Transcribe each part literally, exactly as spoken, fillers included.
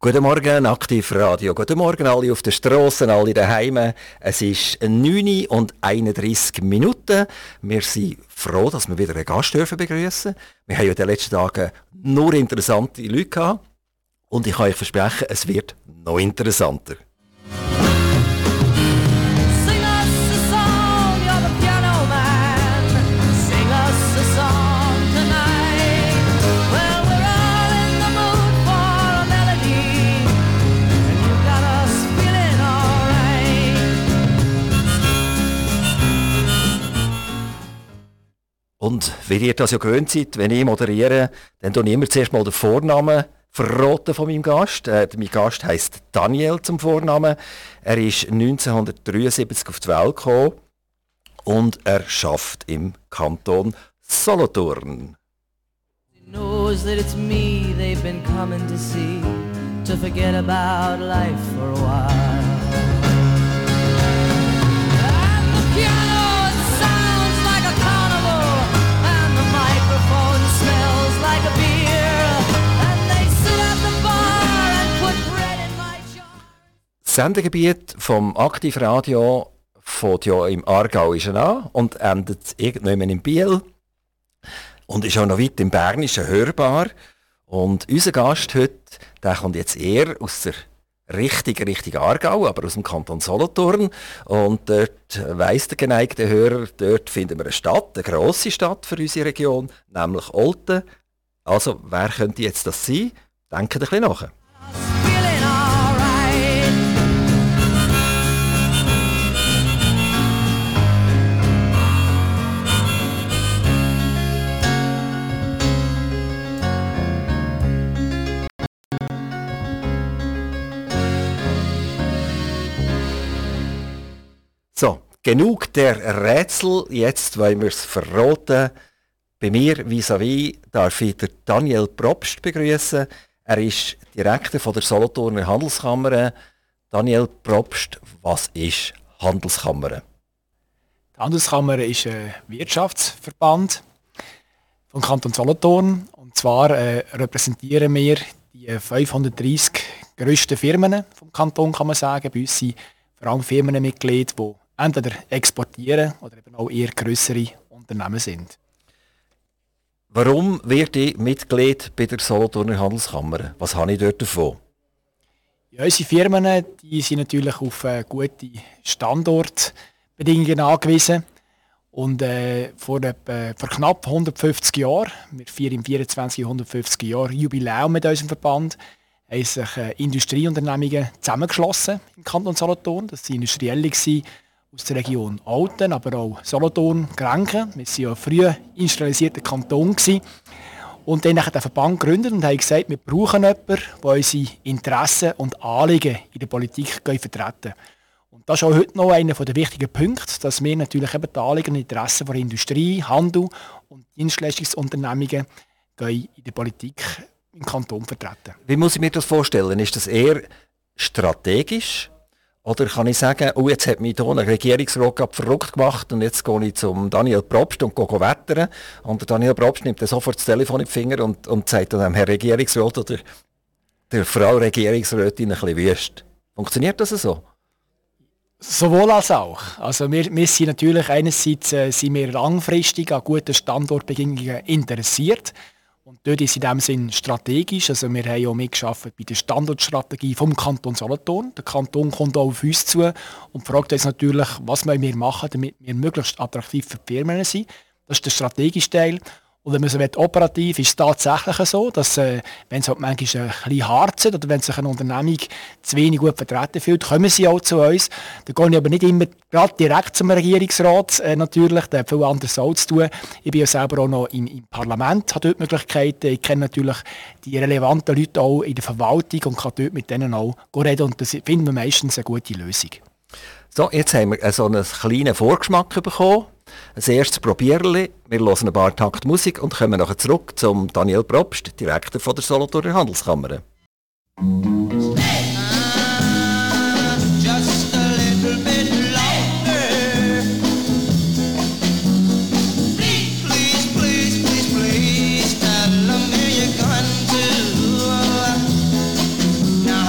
Guten Morgen, Aktivradio. Guten Morgen alle auf den Strassen, alle daheim. Es ist neun und einunddreissig Minuten. Wir sind froh, dass wir wieder einen Gast dürfen begrüßen. Wir haben ja in den letzten Tagen nur interessante Leute gehabt. Und ich kann euch versprechen, es wird noch interessanter. Und wie ihr das ja gewöhnt seid, wenn ich moderiere, dann tue ich immer zuerst mal den Vornamen verraten von meinem Gast. Äh, mein Gast heisst Daniel zum Vornamen. Er ist neunzehnhundertdreiundsiebzig auf die Welt gekommen und er arbeitet im Kanton Solothurn. Knows that it's me they've been coming to see, to forget about life for a while. And the piano sounds like a carnival, and the microphone smells like a beer, and they sit at the bar and put bread in my jar. Das Sendegebiet vom Aktivradio fängt ja im Aargauischen an und endet irgendwann in Biel. Und ist auch noch weit im Bernischen hörbar. Und unser Gast heute, der kommt jetzt eher aus der richtigen, richtigen Aargau, aber aus dem Kanton Solothurn. Und dort weiss der geneigte Hörer, dort finden wir eine Stadt, eine grosse Stadt für unsere Region, nämlich Olten. Also, wer könnte jetzt das sein? Denkt ein bisschen nach. So, genug der Rätsel, jetzt wollen wir es verraten. Bei mir vis-à-vis darf ich den Daniel Probst begrüßen. Er ist Direktor von der Solothurner Handelskammer. Daniel Probst, was ist Handelskammer? Die Handelskammer ist ein Wirtschaftsverband vom Kanton Solothurn. Und zwar äh, repräsentieren wir die fünfhundertdreissig grössten Firmen vom Kanton, kann man sagen. Bei uns sind vor allem Firmenmitglieder, die entweder exportieren oder eben auch eher grössere Unternehmen sind. Warum werde ich Mitglied bei der Solothurner Handelskammer? Was habe ich dort davon? Ja, unsere Firmen die sind natürlich auf äh, gute Standortbedingungen angewiesen. Und äh, vor, etwa, vor knapp hundertfünfzig Jahren, wir feiern im vierundzwanzig hundertfünfzig Jahre Jubiläum mit unserem Verband, haben sich äh, Industrieunternehmungen zusammengeschlossen im Kanton Solothurn. Das waren Industrielle aus der Region Olten, aber auch Solothurn, Grenken. Wir waren ja ein früh industrialisierter Kanton gewesen. Und dann haben wir den Verband gegründet und haben gesagt, wir brauchen jemanden, der unsere Interessen und Anliegen in der Politik vertreten kann. Und das ist auch heute noch einer der wichtigen Punkte, dass wir natürlich eben die Anliegen und Interessen der Industrie, Handel und Dienstleistungsunternehmungen in der Politik im Kanton vertreten. Wie muss ich mir das vorstellen? Ist das eher strategisch? Oder kann ich sagen, oh, jetzt hat mich hier ein Regierungsrat verrückt gemacht und jetzt gehe ich zum Daniel Probst und gehe wettern. Und der Daniel Probst nimmt dann sofort das Telefon in die Finger und, und sagt dann dem Herr Regierungsrat oder der Frau Regierungsrätin ein bisschen wüst. Funktioniert das so? Sowohl als auch. Also wir, wir sind natürlich einerseits äh, sind wir langfristig an guten Standortbedingungen interessiert. Und dort ist in diesem Sinn strategisch. Also wir haben auch mitgearbeitet bei der Standortstrategie vom Kanton Solothurn. Der Kanton kommt auch auf uns zu und fragt uns natürlich, was wir machen, damit wir möglichst attraktiv für die Firmen sind. Das ist der strategische Teil. Und wenn man so will, operativ ist es tatsächlich so, dass äh, wenn es halt manchmal ein bisschen hart sind oder wenn sich eine Unternehmung zu wenig gut vertreten fühlt, kommen sie auch zu uns. Da gehe ich aber nicht immer gerade direkt zum Regierungsrat äh, natürlich, der hat viel anderes auch zu tun. Ich bin ja selber auch noch im, im Parlament, habe dort Möglichkeiten. Ich kenne natürlich die relevanten Leute auch in der Verwaltung und kann dort mit denen auch reden und das finden wir meistens eine gute Lösung. So, jetzt haben wir so einen kleinen Vorgeschmack bekommen. Ein erstes Probierli. Wir hören ein paar Takte Musik und kommen nachher zurück zum Daniel Probst, Direktor von der Solothurner Handelskammer. Now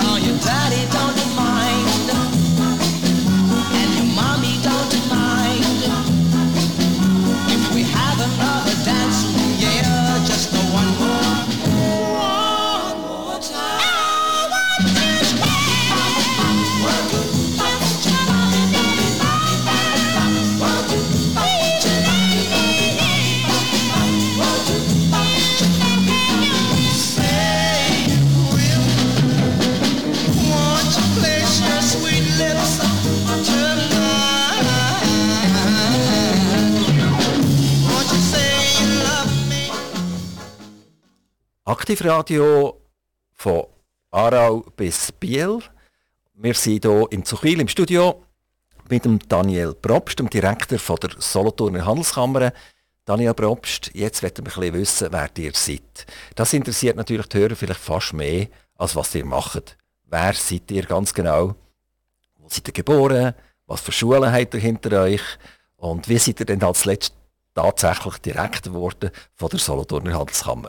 Aktivradio von Aarau bis Biel. Wir sind hier in Zuchwil im Studio mit dem Daniel Probst, dem Direktor von der Solothurner Handelskammer. Daniel Probst, jetzt wollen wir ein bisschen wissen, wer ihr seid. Das interessiert natürlich die Hörer vielleicht fast mehr, als was ihr macht. Wer seid ihr ganz genau? Wo seid ihr geboren? Was für Schulen habt ihr hinter euch? Und wie seid ihr denn als letztes tatsächlich Direktor geworden von der Solothurner Handelskammer?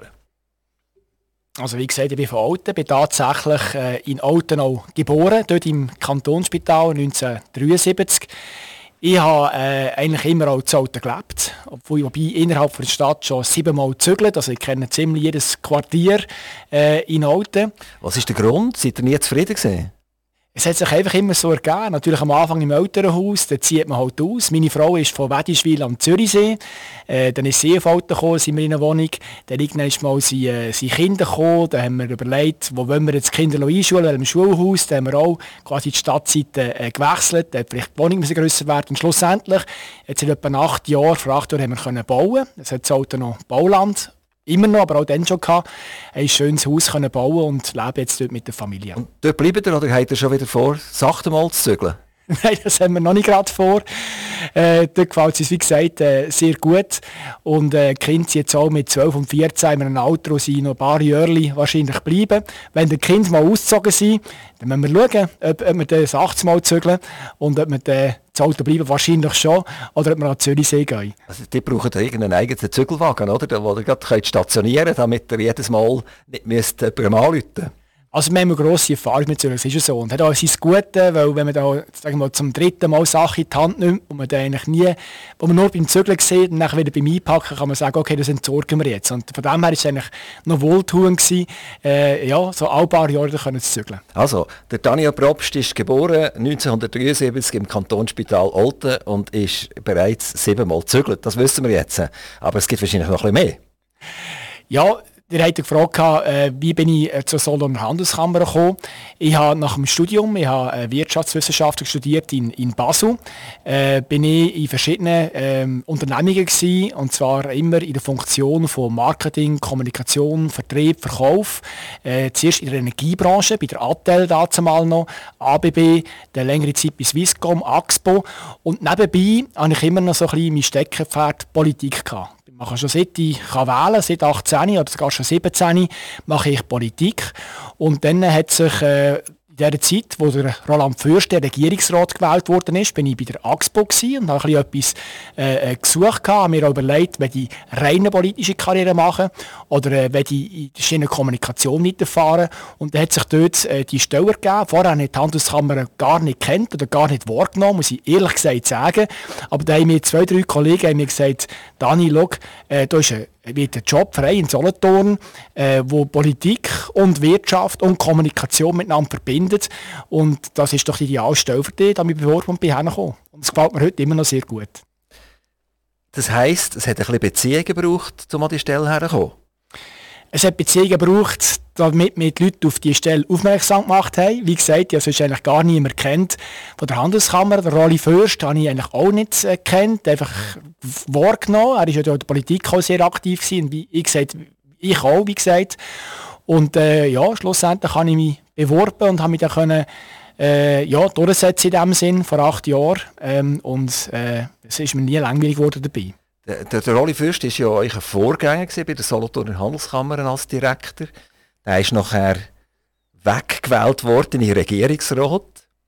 Also wie gesagt, ich bin von Olten, bin tatsächlich äh, in Olten auch geboren, dort im Kantonsspital neunzehnhundertdreiundsiebzig. Ich habe äh, eigentlich immer auch zu Olten gelebt, obwohl wobei innerhalb der Stadt schon siebenmal gezügelt. Also ich kenne ziemlich jedes Quartier äh, in Olten. Was ist der Grund? Seid ihr nie zufrieden gewesen? Es hat sich einfach immer so ergeben. Natürlich am Anfang im Elternhaus, da zieht man halt aus. Meine Frau ist von Wedischwil am Zürichsee. Äh, dann ist sie auf Alten gekommen, sind wir in einer Wohnung. Dann irgendwann mal sind, äh, sind Kinder gekommen. Dann haben wir überlegt, wo wollen wir jetzt die Kinder einschulen, im Schulhaus. Dann haben wir auch quasi die Stadtseite äh, gewechselt. Dann hat vielleicht die Wohnung grösser werden. Und schlussendlich, jetzt in etwa acht Jahren, vor acht Jahren haben wir können bauen. Es hat in Alten noch Bauland. Immer noch, aber auch dann schon gehabt, ein schönes Haus können bauen und leben jetzt dort mit der Familie. Und dort bleibt ihr oder habt ihr schon wieder vor, sachte mal zu zügeln? Nein, das haben wir noch nicht gerade vor. Äh, dort gefällt es uns, wie gesagt, äh, sehr gut. Und äh, die Kinder sind jetzt auch mit zwölf und vierzehn in einem Alter, wo sie noch ein paar Jahre wahrscheinlich bleiben. Wenn die Kinder mal ausgezogen sind, dann müssen wir schauen, ob, ob wir das achtzig Mal zügeln und ob wir dann zu Auto bleiben, wahrscheinlich schon, oder ob wir an Zürichsee gehen. Also die brauchen irgendeinen eigenen Zügelwagen, oder? Wo ihr gerade stationieren könnt, damit ihr jedes Mal nicht müsst jemandem anrufen müsst. Also wir haben eine grosse Erfahrung mit Zügeln, das ist ja so. Und hat auch sein Gute, weil wenn man da sagen wir mal, zum dritten Mal Sachen in die Hand nimmt, wo man dann eigentlich nie, wo man nur beim Zügeln sieht und dann wieder beim Einpacken kann man sagen, okay, das entsorgen wir jetzt. Und von dem her war es eigentlich noch wohltuend gewesen, äh, ja, so alle paar Jahre können zu zügeln. Also, der Daniel Probst ist geboren neunzehnhundertdreiundsiebzig im Kantonsspital Olten und ist bereits siebenmal gezügelt. Das wissen wir jetzt. Aber es gibt wahrscheinlich noch ein bisschen mehr. Ja, ihr habt gefragt, äh, wie bin ich äh, zur Solothurner Handelskammer gekommen. Ich habe nach dem Studium, ich habe äh, Wirtschaftswissenschaften studiert in, in Basel, äh, bin ich in verschiedenen äh, Unternehmungen gewesen, und zwar immer in der Funktion von Marketing, Kommunikation, Vertrieb, Verkauf. Äh, zuerst in der Energiebranche, bei der Attel dazumal noch, A B B, dann längere Zeit bei Swisscom, Axpo, und nebenbei habe ich immer noch so ein bisschen mein Steckenpferd Politik gehabt. Ich mache schon seit ich kann wählen, seit achtzehn oder sogar schon siebzehn mache ich Politik. Und dann hat sich äh, in der Zeit, wo der Roland Fürst, der Regierungsrat, gewählt worden ist, bin ich bei der Axpo und habe ein bisschen etwas äh, gesucht, habe mir auch überlegt, wenn ich reine politische Karriere mache oder äh, wenn ich in der Schiene Kommunikation weiterfahren. Und dann hat sich dort äh, die Stelle gegeben. Vorher habe ich die Handelskammer gar nicht kennt oder gar nicht wahrgenommen, muss ich ehrlich gesagt sagen. Aber da haben mir zwei, drei Kollegen haben mir gesagt, Dani, schau, äh, da ist ein wird ein Job frei in Solothurn, äh, wo Politik und Wirtschaft und Kommunikation miteinander verbindet. Und das ist doch die ideale Stelle für dich, da bin ich beworben und bin hergekommen. Und es gefällt mir heute immer noch sehr gut. Das heisst, es hat ein bisschen Beziehungen gebraucht, um an die Stelle herzukommen? Es hat Beziehungen gebraucht, damit wir die Leute auf diese Stelle aufmerksam gemacht haben. Wie gesagt, ich habe sonst eigentlich gar niemand kennt von der Handelskammer. Der Rolli Fürst habe ich eigentlich auch nicht äh, kennt, einfach wahrgenommen. Er war ja in der Politik auch sehr aktiv gewesen, wie ich gesagt, ich auch, wie gesagt. Und äh, ja, schlussendlich habe ich mich beworben und habe mich dann können, äh, ja, durchsetzen in diesem Sinn, vor acht Jahren. Ähm, und äh, es ist mir nie langweilig geworden dabei. Der, der, der Rolli Fürst war ja euch ein Vorgänger bei der Solothurner Handelskammer als Direktor. Der ist nachher weggewählt worden in den Regierungsrat.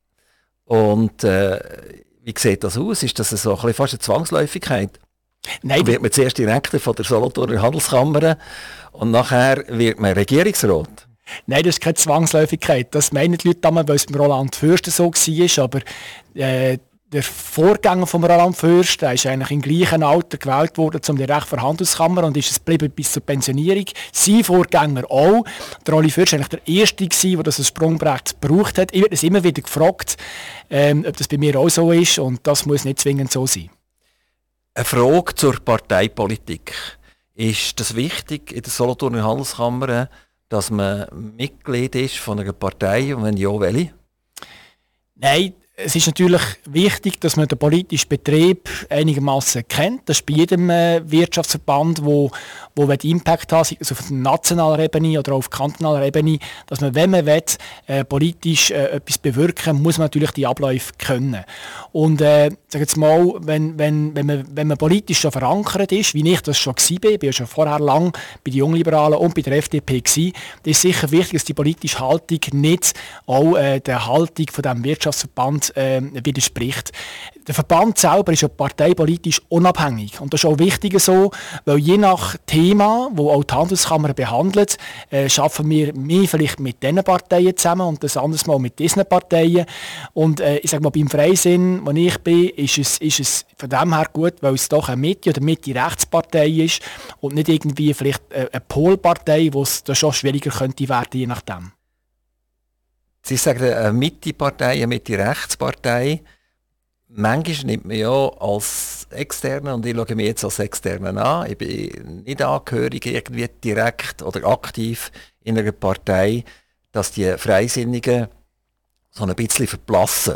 Und äh, wie sieht das aus? Ist das so ein bisschen fast eine Zwangsläufigkeit? Nein. Wird man zuerst Direktor von der Solothurner Handelskammer und nachher wird man Regierungsrat? Nein, das ist keine Zwangsläufigkeit. Das meinen die Leute damals, weil es beim Roland Fürst so war. Aber äh, der Vorgänger von Roland Fürst, der ist eigentlich im gleichen Alter gewählt worden zum Direktor der Handelskammer und ist es geblieben bis zur Pensionierung. Sein Vorgänger auch. Der Rolli Fürst war eigentlich der Erste, der das Sprungbrett gebraucht hat. Ich werde es immer wieder gefragt, ähm, ob das bei mir auch so ist, und das muss nicht zwingend so sein. Eine Frage zur Parteipolitik. Ist das wichtig in der Solothurner Handelskammer, dass man Mitglied ist von einer Partei, und wenn ja, welche? Nein, es ist natürlich wichtig, dass man den politischen Betrieb einigermaßen kennt. Das ist bei jedem äh, Wirtschaftsverband, wo, wo Impact hat, also auf nationaler Ebene oder auf kantonaler Ebene, dass man, wenn man will, äh, politisch äh, etwas bewirken, muss man natürlich die Abläufe können. Und äh, sag jetzt mal, wenn, wenn, wenn, man, wenn man politisch schon verankert ist, wie ich das schon war, ich war ja schon vorher lang bei den Jungliberalen und bei der F D P gewesen, dann ist sicher wichtig, dass die politische Haltung nicht auch äh, der Haltung von diesem Wirtschaftsverband äh, widerspricht. Der Verband selber ist ja parteipolitisch unabhängig. Und das ist auch wichtig so, weil je nach Thema, wo auch die Handelskammer behandelt, äh, schaffen wir mehr vielleicht mit diesen Parteien zusammen und das anderes Mal mit diesen Parteien. Und äh, ich sage mal, beim Freisinn, wo ich bin, ist es, ist es von dem her gut, weil es doch eine Mitte- oder Mitte-Rechtspartei ist und nicht irgendwie vielleicht eine, eine Polpartei, wo es da schon schwieriger könnte werden, je nachdem. Sie sagen eine Mitte-Partei, eine Mitte-Rechtspartei. Manchmal nimmt man ja als Externer, und ich schaue mich jetzt als Externer an, ich bin nicht angehörig irgendwie direkt oder aktiv in einer Partei, dass die Freisinnigen so ein bisschen verblassen.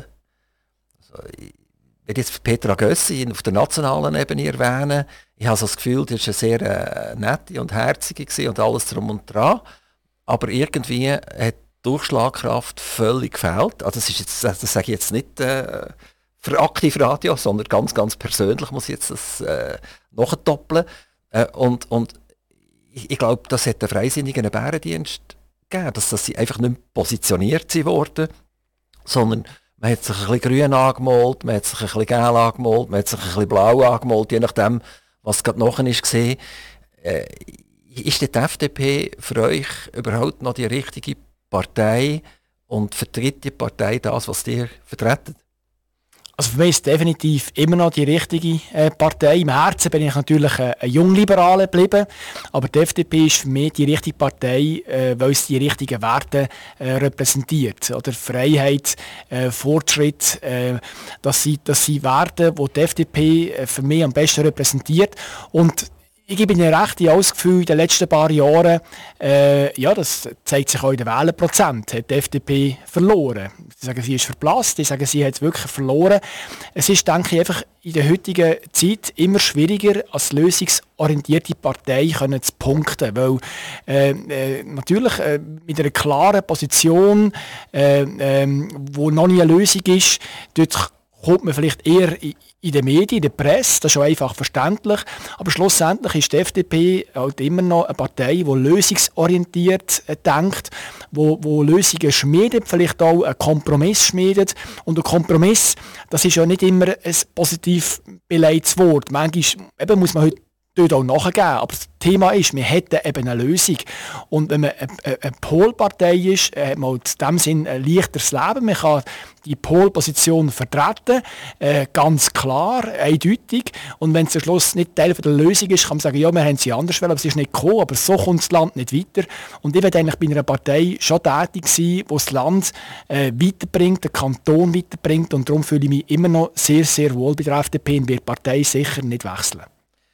Also, ich werde jetzt Petra Gössi auf der nationalen Ebene erwähnen. Ich habe so das Gefühl, die war eine sehr äh, nette und herzige gewesen und alles drum und dran. Aber irgendwie hat die Durchschlagkraft völlig gefehlt. Also das, ist jetzt, das sage ich jetzt nicht äh, für Aktivradio, sondern ganz, ganz persönlich muss ich jetzt das äh, nachdoppeln. Äh, und, und ich, ich glaube, das hat den Freisinnigen einen Bärendienst gegeben, dass, dass sie einfach nicht mehr positioniert wurden, sondern man hat sich ein bisschen grün angemalt, man hat sich ein bisschen gel angemalt, man hat sich ein bisschen blau angemalt, je nachdem, was gerade nachher ist gesehen. Äh, ist die F D P für euch überhaupt noch die richtige Partei und vertritt die Partei das, was ihr vertreten? Also für mich ist es definitiv immer noch die richtige äh, Partei. Im Herzen bin ich natürlich äh, ein Jungliberaler geblieben, aber die F D P ist für mich die richtige Partei, äh, weil sie die richtigen Werte äh, repräsentiert. Oder Freiheit, äh, Fortschritt, äh, das sind das sind Werte, die die F D P äh, für mich am besten repräsentiert. Und ich gebe Ihnen recht, ich habe das Gefühl, in den letzten paar Jahren, äh, ja, das zeigt sich auch in den Wählerprozent, hat die F D P verloren. Sie sagen, sie ist verblasst, ich sage, sie hat es wirklich verloren. Es ist, denke ich, einfach in der heutigen Zeit immer schwieriger, als lösungsorientierte Partei können zu punkten, weil äh, äh, natürlich äh, mit einer klaren Position, äh, äh, wo noch nie eine Lösung ist, dort kommt man vielleicht eher in, in den Medien, in der Presse, das ist schon einfach verständlich, aber schlussendlich ist die F D P halt immer noch eine Partei, die lösungsorientiert äh, denkt, wo, wo Lösungen schmiedet, vielleicht auch einen Kompromiss schmiedet, und ein Kompromiss, das ist ja nicht immer ein positiv beleidigtes Wort. Manchmal eben muss man heute dort auch nachgeben. Aber das Thema ist, wir hätten eben eine Lösung. Und wenn man eine, eine Polpartei ist, hat man in dem Sinn ein leichteres Leben. Man kann die Polposition vertreten, äh, ganz klar, eindeutig. Und wenn es am Schluss nicht Teil der Lösung ist, kann man sagen, ja, wir haben sie anders wollen, aber es ist nicht gekommen, aber so kommt das Land nicht weiter. Und ich werde eigentlich bei einer Partei schon tätig sein, die das Land äh, weiterbringt, den Kanton weiterbringt. Und darum fühle ich mich immer noch sehr, sehr wohl bei der F D P und wird die Partei sicher nicht wechseln.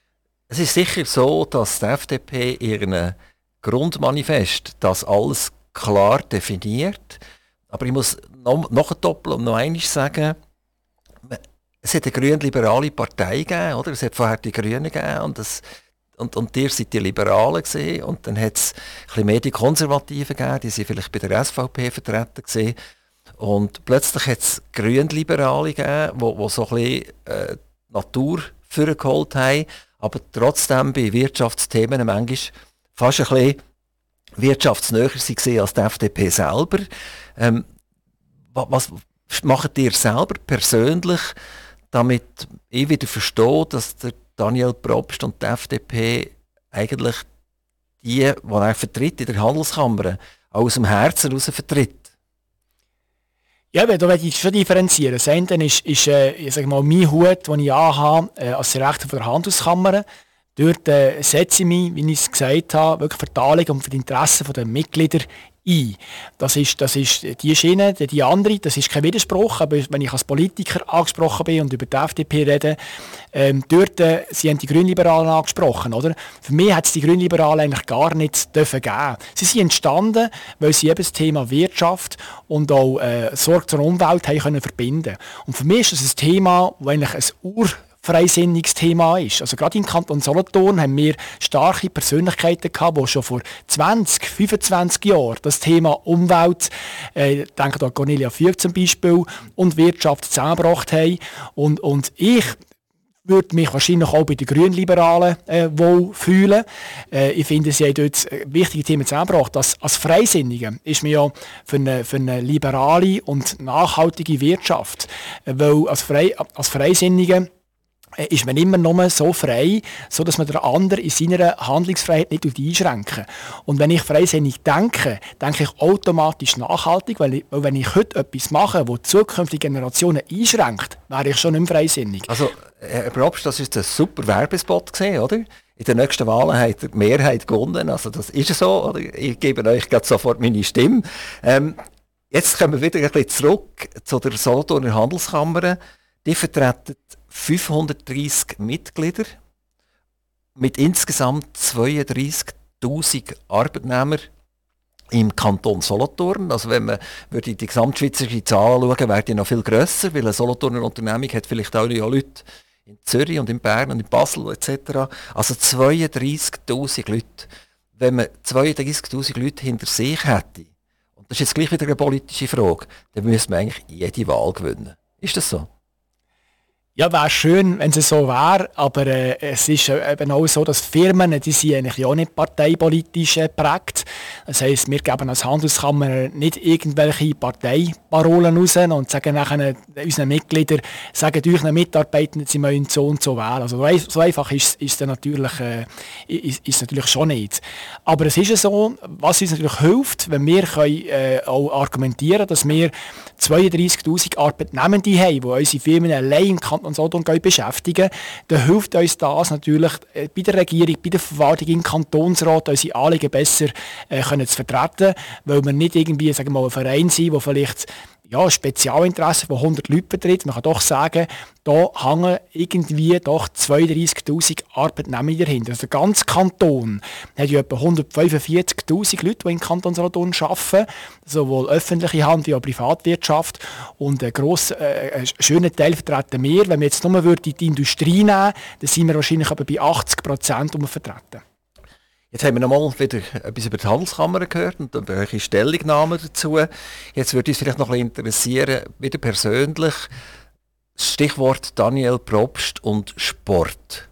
Es ist sicher so, dass die F D P ihren Grundmanifest das alles klar definiert. Aber ich muss noch, noch doppeln und noch einmal sagen, es hat eine grün-liberale Partei gegeben, oder? Es hat vorher die Grünen gegeben und, das, und, und ihr seid die Liberalen gewesen. Und dann hat es ein bisschen mehr die Konservativen gegeben, die sind vielleicht bei der S V P vertreten gewesen. Und plötzlich hat es grün-liberale gegeben, die, die so ein bisschen äh, die Natur vorgeholt haben, aber trotzdem bei Wirtschaftsthemen manchmal fast ein bisschen wirtschaftsnäher waren als die F D P selber. Ähm, was macht ihr selber persönlich, damit ich wieder verstehe, dass der Daniel Probst und die F D P eigentlich die, die er vertritt in der Handelskammer, aus dem Herzen heraus vertritt? Ja, da möchte ich schon differenzieren. Das eine ist, ist äh, ich sage mal, mein Hut, den ich anhabe, äh, als Direktor der Handelskammer. Dort äh, setze ich mich, wie ich es gesagt habe, wirklich für die Anliegen und für die Interessen der Mitglieder ein. Das ist, das ist die Schiene, die, die andere, das ist kein Widerspruch, aber wenn ich als Politiker angesprochen bin und über die F D P rede, ähm, dort, äh, sie haben die Grünliberalen angesprochen, oder? Für mich hat es die Grünliberalen eigentlich gar nicht dürfen geben. Sie sind entstanden, weil sie eben das Thema Wirtschaft und auch äh, Sorge zur Umwelt haben können verbinden. Und für mich ist das ein Thema, das eigentlich ein Ur freisinniges Thema ist. Also gerade im Kanton Solothurn haben wir starke Persönlichkeiten gehabt, die schon vor zwanzig, fünfundzwanzig Jahren das Thema Umwelt, äh, denke an Cornelia Füg zum Beispiel, und Wirtschaft zusammengebracht haben. Und, und ich würde mich wahrscheinlich auch bei den Grünliberalen äh, wohl fühlen. Äh, ich finde, sie haben dort wichtige Themen zusammengebracht. Als, als Freisinnige ist mir ja für eine, für eine liberale und nachhaltige Wirtschaft, äh, weil als, Frei, als Freisinnige ist man immer nur so frei, so dass man den anderen in seiner Handlungsfreiheit nicht einschränken. Und wenn ich freisinnig denke, denke ich automatisch nachhaltig, weil, ich, weil wenn ich heute etwas mache, das zukünftige Generationen einschränkt, wäre ich schon nicht mehr freisinnig. Also, Herr Probst, das ist ein super Werbespot gewesen, oder? In den nächsten Wahlen hat die Mehrheit gewonnen, also das ist so, oder? Ich gebe euch gerade sofort meine Stimme. Ähm, jetzt kommen wir wieder ein bisschen zurück zu der Solothurner Handelskammer. Die vertreten fünfhundertdreissig Mitglieder mit insgesamt zweiunddreissigtausend Arbeitnehmern im Kanton Solothurn. Also wenn man würde die gesamtschweizerische Zahl anschauen, wäre die noch viel grösser, weil eine Solothurner Unternehmung hat vielleicht auch Leute in Zürich und in Bern und in Basel et cetera. Also zweiunddreissigtausend Leute. Wenn man zweiunddreissigtausend Leute hinter sich hätte, und das ist jetzt gleich wieder eine politische Frage, dann müsste man eigentlich jede Wahl gewinnen. Ist das so? Ja, wäre schön, wenn es so wäre, aber äh, es ist äh, eben auch so, dass Firmen, die sind eigentlich auch nicht parteipolitisch äh, geprägt. Das heisst, wir geben als Handelskammer nicht irgendwelche Parteiparolen raus und sagen nachher unseren Mitgliedern, sagen euren Mitarbeitern, sie müssen so und so wählen. Also so einfach ist es natürlich, äh, ist, ist natürlich schon nicht. Aber es ist ja so, was uns natürlich hilft, wenn wir können, äh, auch argumentieren können, dass wir zweiunddreissigtausend Arbeitnehmende haben, die unsere Firmen allein im Kanton Solothurn beschäftigen, dann hilft uns das natürlich äh, bei der Regierung, bei der Verwaltung, im Kantonsrat, unsere Anliegen besser äh, können zu vertreten, weil wir nicht irgendwie, sagen wir mal, ein Verein sind, der vielleicht ja, Spezialinteresse von hundert Leuten vertritt. Man kann doch sagen, da hängen irgendwie doch zweiunddreissigtausend Arbeitnehmer dahinter. Also der ganze Kanton hat ja etwa hundertfünfundvierzigtausend Leute, die im Kanton Solothurn arbeiten, sowohl öffentliche Hand wie auch Privatwirtschaft. Und einen grossen, äh, einen schönen Teil vertreten wir. Wenn wir jetzt nur die Industrie nehmen, dann sind wir wahrscheinlich aber bei achtzig Prozent vertreten. Jetzt haben wir noch mal wieder etwas über die Handelskammer gehört und über eure Stellungnahmen dazu. Jetzt würde uns vielleicht noch ein bisschen interessieren, wieder persönlich, das Stichwort Daniel Probst und Sport.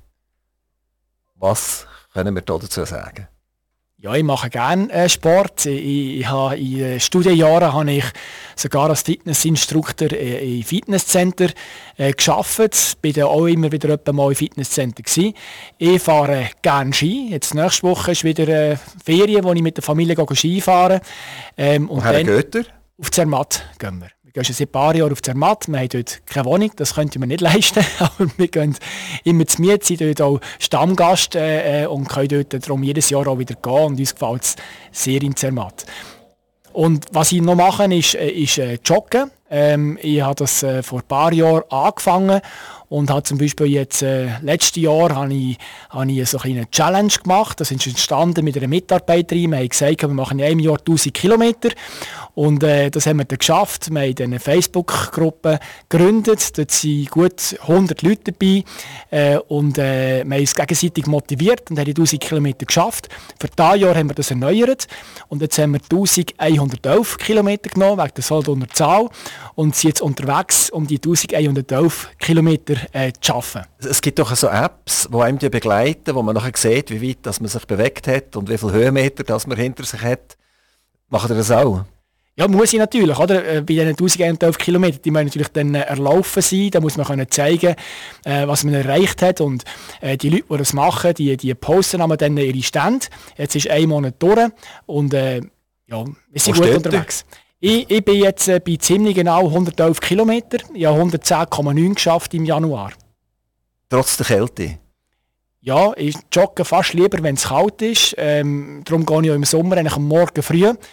Was können wir da dazu sagen? Ja, ich mache gerne äh, Sport. Ich, ich, ich habe in den Studienjahren habe ich sogar als Fitnessinstruktor äh, in Fitnesscenter äh, gearbeitet. Bin dann auch immer wieder etwa mal im Fitnesscenter gewesen. Ich fahre gerne Ski. Jetzt nächste Woche ist wieder äh, Ferien, wo ich mit der Familie gehe Ski fahren. Ähm, und Woher dann geht ihr? auf Zermatt gehen wir. Wir gehen schon seit ein paar Jahren auf Zermatt. Wir haben dort keine Wohnung, das könnte man nicht leisten. Aber wir gehen immer zu Miete, sind dort auch Stammgast äh, und können dort darum jedes Jahr auch wieder gehen. Und uns gefällt es sehr in Zermatt. Und was ich noch mache, ist, ist äh, Joggen. Ähm, ich habe das äh, vor ein paar Jahren angefangen und habe zum Beispiel jetzt äh, letztes Jahr habe ich, habe ich so eine Challenge gemacht. Das ist entstanden mit einer Mitarbeiterin. Wir haben gesagt, wir machen in einem Jahr tausend Kilometer. Und äh, das haben wir dann geschafft. Wir haben eine Facebook-Gruppe gegründet. Dort sind gut hundert Leute dabei. Äh, und äh, wir haben uns gegenseitig motiviert und haben die tausend Kilometer geschafft. Für dieses Jahr haben wir das erneuert. Und jetzt haben wir eintausendeinhundertelf Kilometer genommen, wegen der Solothurner Zahl. Und sind jetzt unterwegs, um die eintausendeinhundertelf Kilometer äh, zu schaffen. Es gibt doch so Apps, die einem die begleiten, wo man nachher sieht, wie weit dass man sich bewegt hat und wie viele Höhenmeter dass man hinter sich hat. Macht ihr das auch? Ja, muss ich natürlich, oder? Bei diesen eintausendeinhundertelf Kilometern, die müssen natürlich dann äh, erlaufen sein. Da muss man können zeigen, äh, was man erreicht hat. Und äh, die Leute, die das machen, die, die posten dann ihre Stände. Jetzt ist ein Monat durch und äh, ja, wir sind Wo gut steht unterwegs. Ich, ich bin jetzt äh, bei ziemlich genau hundertelf Kilometer. Ich habe hundertzehn Komma neun geschafft im Januar. Trotz der Kälte? Ja, ich jogge fast lieber, wenn es kalt ist. Ähm, darum gehe ich auch im Sommer eigentlich am Morgen früh.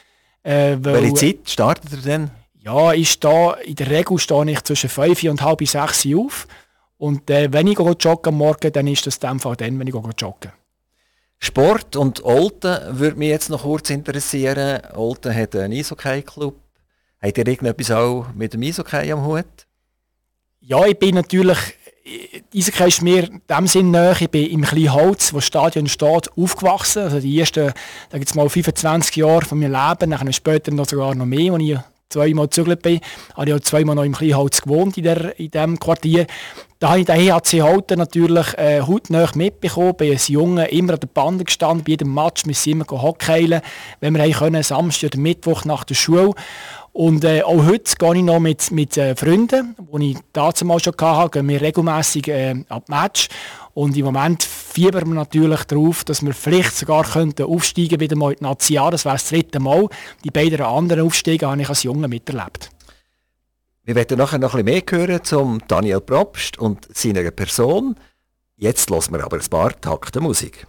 Äh, weil, Welche Zeit startet ihr denn? Ja, ich stehe, in der Regel stehe ich zwischen fünf und halb sechs auf. Und äh, wenn ich jogge am Morgen, dann ist das in dem Fall dann, wenn ich jogge. Sport und Olten würde mich jetzt noch kurz interessieren. Olten hat einen Eishockey-Club. Habt ihr irgendetwas auch mit dem Eishockey am Hut? Ja, ich bin natürlich, Eishockey ist mir in dem Sinn nahe. Ich bin im kleinen Holz, wo das Stadion steht, aufgewachsen. Also die ersten, da gibt's mal fünfundzwanzig Jahre von meinem Leben, dann später noch sogar noch mehr, als ich zweimal gezügelt bin. Habe ich auch zweimal noch im Kleinholz gewohnt in, der, in diesem Quartier. Da habe ich den E H C Holten natürlich äh, hautnah mitbekommen. Bin als Junge immer an der Bande gestanden, bei jedem Match. Wir sind immer hockeylen, wenn wir können, Samstag oder Mittwoch nach der Schule. Und äh, auch heute gehe ich noch mit, mit äh, Freunden, die ich damals schon hatte, gehen wir regelmässig äh, an die Match. Und im Moment fiebern wir natürlich darauf, dass wir vielleicht sogar könnten aufsteigen wieder mal in die Nazi A. Das wäre das dritte Mal. Die beiden anderen Aufstiege habe ich als Junge miterlebt. Wir werden nachher noch ein bisschen mehr hören zum Daniel Probst und seiner Person. Jetzt hören wir aber ein paar Takte Musik.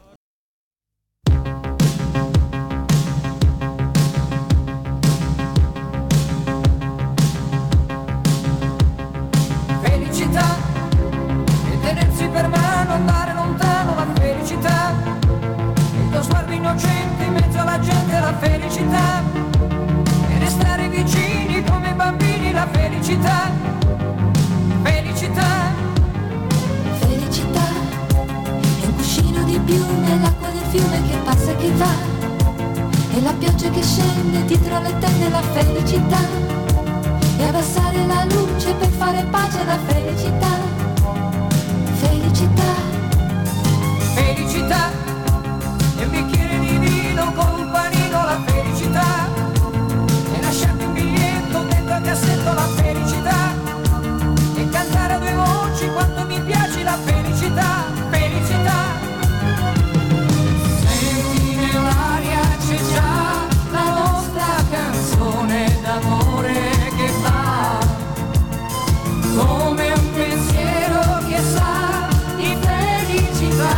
Felicità, e tenersi per mano, andare lontano, la felicità, il tuo sguardo innocente in mezzo alla gente, la felicità, e restare vicini come bambini, la felicità, felicità. Felicità è un cuscino di piume, l'acqua del fiume che passa e che va, e la pioggia che scende dietro le tende, la felicità, e abbassare la luce per fare pace alla felicità, felicità, Felicità, e un bicchiere di vino con un panino, la felicità, e lasciarti un biglietto dentro al cassetto, la felicità, e cantare a due voci quanto mi piace la felicità, felicità. Senti nell'aria c'è già la nostra canzone d'amore che va, come un pensiero che sa di felicità.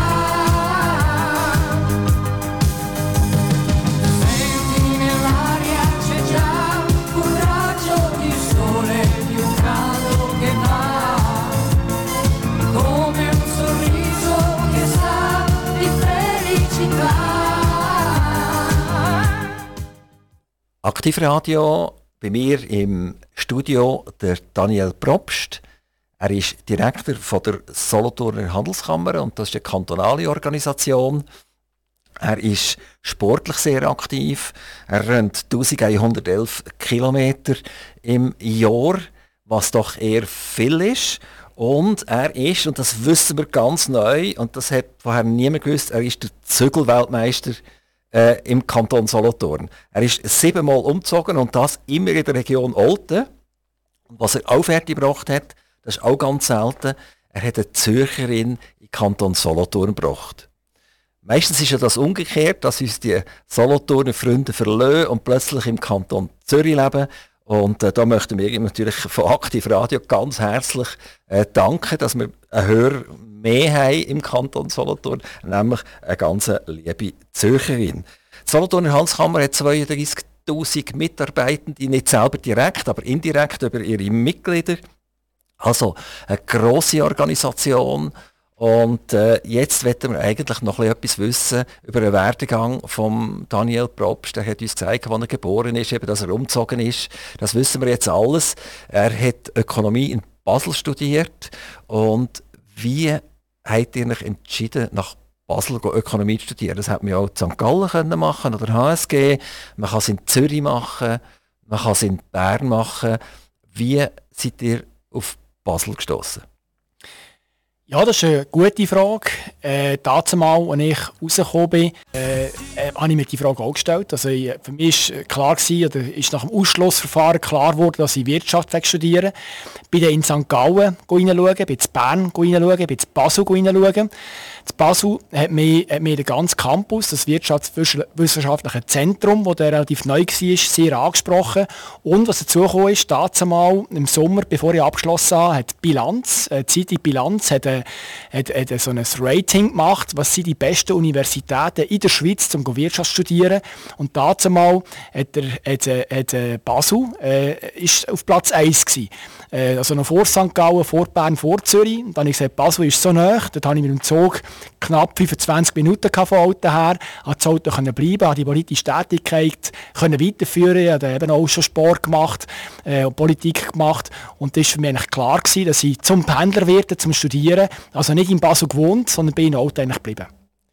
Senti nell'aria c'è già un raggio di sole, di un caldo che va, come un sorriso che sa di felicità. Aktivradio, bei mir im Studio der Daniel Probst. Er ist Direktor von der Solothurner Handelskammer und das ist eine kantonale Organisation. Er ist sportlich sehr aktiv. Er rennt elfhundertelf Kilometer im Jahr, was doch eher viel ist. Und er ist, und das wissen wir ganz neu, und das hat vorher niemand gewusst, er ist der Zügelweltmeister äh, im Kanton Solothurn. Er ist siebenmal umgezogen und das immer in der Region Olten. Und was er auch fertiggebracht hat, das ist auch ganz selten, er hat eine Zürcherin in den Kanton Solothurn gebracht. Meistens ist ja das umgekehrt, dass uns die Solothurner Freunde verlassen und plötzlich im Kanton Zürich leben. Und äh, da möchten wir natürlich von Aktivradio ganz herzlich äh, danken, dass wir einen Hörer mehr haben im Kanton Solothurn, nämlich eine ganz liebe Zürcherin. Die Solothurner Handelskammer hat zweiunddreißigtausend Mitarbeitende, nicht selber direkt, aber indirekt über ihre Mitglieder. Also eine grosse Organisation. Und äh, jetzt wollen wir eigentlich noch etwas wissen über den Werdegang von Daniel Probst. Er hat uns gesagt, wann er geboren ist, eben, dass er umgezogen ist. Das wissen wir jetzt alles. Er hat Ökonomie in Basel studiert. Und wie habt ihr euch entschieden, nach Basel Ökonomie zu studieren? Das hat man ja auch in Sankt Gallen können machen oder H S G. Man kann es in Zürich machen, man kann es in Bern machen. Wie seid ihr auf Basel gestoßen? Ja, das ist eine gute Frage. Äh, Dazumal, als ich rausgekommen bin, äh, äh, habe ich mir die Frage auch gestellt. Also, ich, für mich war klar, gewesen, oder ist nach dem Ausschlussverfahren klar geworden, dass ich Wirtschaft studieren will. Ich bin dann in Sankt Gallen hineinschauen, bin in Bern hineinschauen, bin in Basel hineinschauen. In Basel hat mir, hat mir der ganze Campus, das wirtschaftswissenschaftliche Zentrum, das relativ neu war, sehr angesprochen. Und was dazu kam, ist, dazumal im Sommer, bevor ich abgeschlossen habe, hat die Bilanz, die Zeitung Bilanz, hat eine äh, hat, hat so ein Rating gemacht, was sind die besten Universitäten in der Schweiz, um Wirtschaft zu studieren. Und dazu mal hat, er, hat, hat, hat Basel äh, ist auf Platz eins gewesen. Äh, also noch vor Sankt Gallen, vor Bern, vor Zürich. Und dann habe ich gesagt, Basel ist so nahe. Dort habe ich mit dem Zug knapp fünfundzwanzig Minuten von Alten her. Konnte das Auto können bleiben, konnte die politische Tätigkeit können weiterführen. Ich habe eben auch schon Sport gemacht äh, und Politik gemacht. Und das war für mich eigentlich klar gewesen, dass ich zum Pendler werde, zum Studieren. Also nicht in Basel gewohnt, sondern bin in Alten eigentlich geblieben.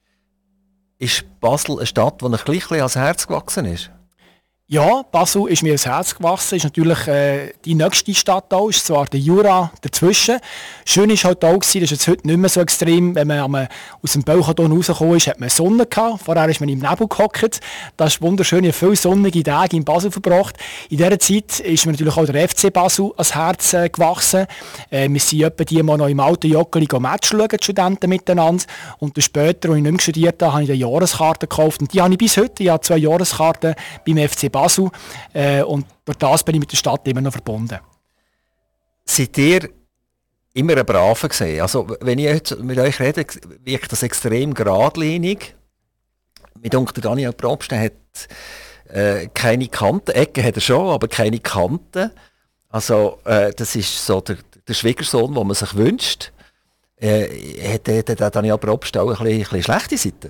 Ist Basel eine Stadt, die euch gleich ans Herz gewachsen ist? Ja, Basel ist mir ans Herz gewachsen, ist natürlich äh, die nächste Stadt auch, ist zwar der Jura dazwischen. Schön war halt auch, das ist jetzt heute nicht mehr so extrem, wenn man am, aus dem Belchadon rausgekommen ist, hat man Sonne gehabt, vorher ist man im Nebel gehockt. Das ist wunderschön, viele sonnige Tage in Basel verbracht. In dieser Zeit ist mir natürlich auch der F C Basel ans Herz äh, gewachsen. Äh, wir sind etwa die mal noch im alten Joggeli Match schauen, die Studenten miteinander. Und dann später, als ich nicht mehr studiert habe, habe ich eine Jahreskarte gekauft. Und die habe ich bis heute, ich habe zwei Jahreskarten beim F C Basel. Äh, und durch das bin ich mit der Stadt immer noch verbunden. Seid ihr immer ein Braver gewesen? Also, wenn ich jetzt mit euch rede, wirkt das extrem geradlinig. Mit Onkel Daniel Probst, der hat äh, keine Kanten. Ecken hat er schon, aber keine Kanten. Also, äh, das ist so der, der Schwiegersohn, den man sich wünscht. Äh, hat, hat, hat Daniel Probst auch ein bisschen, ein bisschen schlechte Seiten?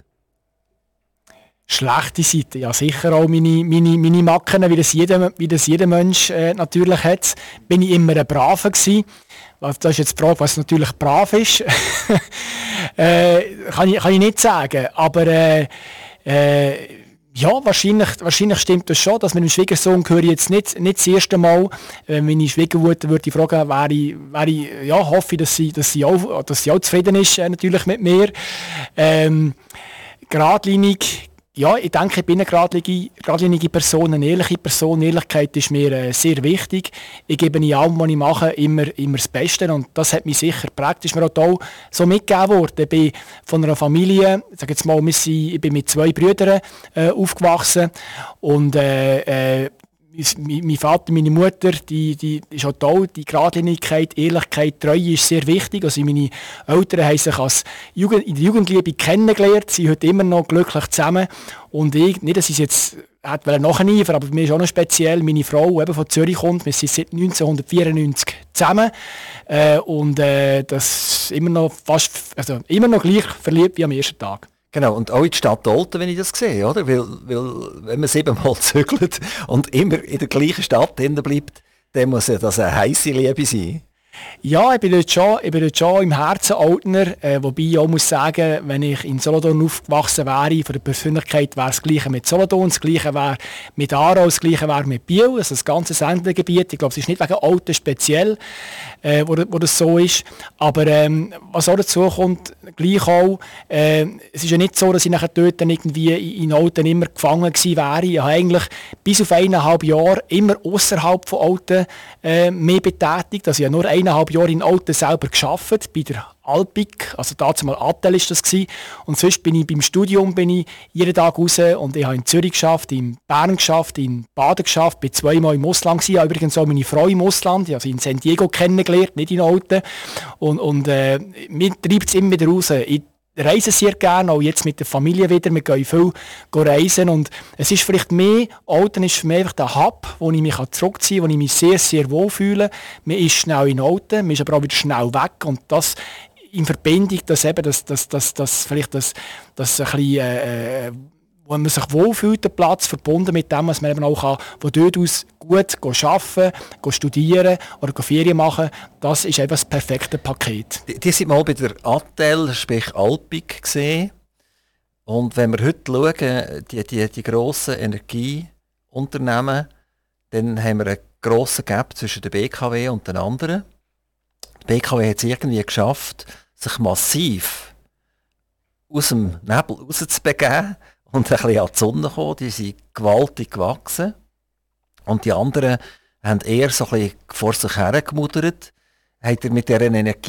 Schlechte Seiten, ja sicher auch meine, meine, meine Macken, wie das jeder, wie das jeder Mensch äh, natürlich hat. Bin ich immer ein Braver gewesen. Das ist jetzt die Frage, was natürlich brav ist. äh, kann, ich, kann ich nicht sagen, aber äh, äh, ja, wahrscheinlich, wahrscheinlich stimmt das schon, dass mit dem Schwiegersohn höre ich jetzt nicht, nicht das erste Mal. Äh, meine Schwiegermutter würde ich fragen, wäre ich, wäre ich, ja, hoffe ich, dass sie, dass sie, auch, dass sie auch zufrieden ist äh, natürlich mit mir. Ähm, geradlinig, ja, ich denke, ich bin eine geradlinige, geradlinige Person, eine ehrliche Person. Ehrlichkeit ist mir äh, sehr wichtig. Ich gebe in allem, was ich mache, immer, immer das Beste. Und das hat mich sicher praktisch mir auch so mitgegeben worden. Ich bin von einer Familie, ich sage jetzt mal, wir sind, ich bin mit zwei Brüdern äh, aufgewachsen. Und äh, äh, mein Vater, meine Mutter, die, die ist auch toll. Die Geradlinigkeit, Ehrlichkeit, Treue ist sehr wichtig. Also meine Eltern haben sich als Jugend, in der Jugendliebe kennengelernt, sind heute immer noch glücklich zusammen. Und ich, nicht, dass ich es jetzt hätte nacheifern, aber bei mir ist auch noch speziell, meine Frau, die eben von Zürich kommt, wir sind seit neunzehnhundertvierundneunzig zusammen. Äh, und äh, das ist immer noch fast, also immer noch gleich verliebt wie am ersten Tag. Genau, und auch in die Stadt Olten, wenn ich das sehe, oder? Weil, weil wenn man siebenmal zügelt und immer in der gleichen Stadt drin bleibt, dann muss ja das eine heisse Liebe sein. Ja, ich bin dort schon, ich bin dort schon im Herzen Altner, äh, wobei ich auch muss sagen, wenn ich in Solothurn aufgewachsen wäre, von der Persönlichkeit wäre das Gleiche mit Solothurn, das Gleiche wäre mit Aarau, das Gleiche wäre mit Biel, also das ganze Sendegebiet. Ich glaube, es ist nicht wegen Alten speziell, äh, wo, wo das so ist, aber ähm, was auch dazu kommt, gleich auch, äh, es ist ja nicht so, dass ich nachher dort dann irgendwie in, in Alten immer gefangen gewesen wäre. Ich habe eigentlich bis auf eineinhalb Jahre immer außerhalb von Alten äh, mehr betätigt, also ich habe nur eineinhalb Jahre in Alten selber gearbeitet, bei der Alpic, also dazu mal Attel ist das gewesen. Und sonst bin ich beim Studium bin ich jeden Tag raus und ich habe in Zürich geschafft, in Bern geschafft, in Baden geschafft, bin zweimal im Ausland gewesen. Ich habe übrigens auch meine Frau im Ausland, also in San Diego kennengelernt, nicht in Alten. Und, und äh, mir treibt es immer wieder raus. Ich reise sehr gerne, auch jetzt mit der Familie wieder. Wir gehen viel reisen und es ist vielleicht mehr, Alten ist für mich einfach der Hub, wo ich mich zurückziehen kann, wo ich mich sehr, sehr wohl fühle. Man ist schnell in Alten, man ist aber auch wieder schnell weg und das in Verbindung, dass eben das, das, das, das vielleicht das, das ein bisschen, äh, wo man sich wohlfühlt, der Platz, verbunden mit dem, was man eben auch kann, von dort aus gut arbeiten, studieren oder Ferien machen, das ist eben das perfekte Paket. Die, die sind mal bei der Attel, sprich Alpic, gesehen. Und wenn wir heute schauen, die, die, die grossen Energieunternehmen, dann haben wir einen grossen Gap zwischen der B K W und den anderen. Die B K W hat es irgendwie geschafft, sich massiv aus dem Nebel rauszubegeben und ein bisschen an die Sonne zu kommen. Die sind gewaltig gewachsen. Und die anderen haben eher so ein bisschen vor sich hergemuddert. Habt ihr mit dieser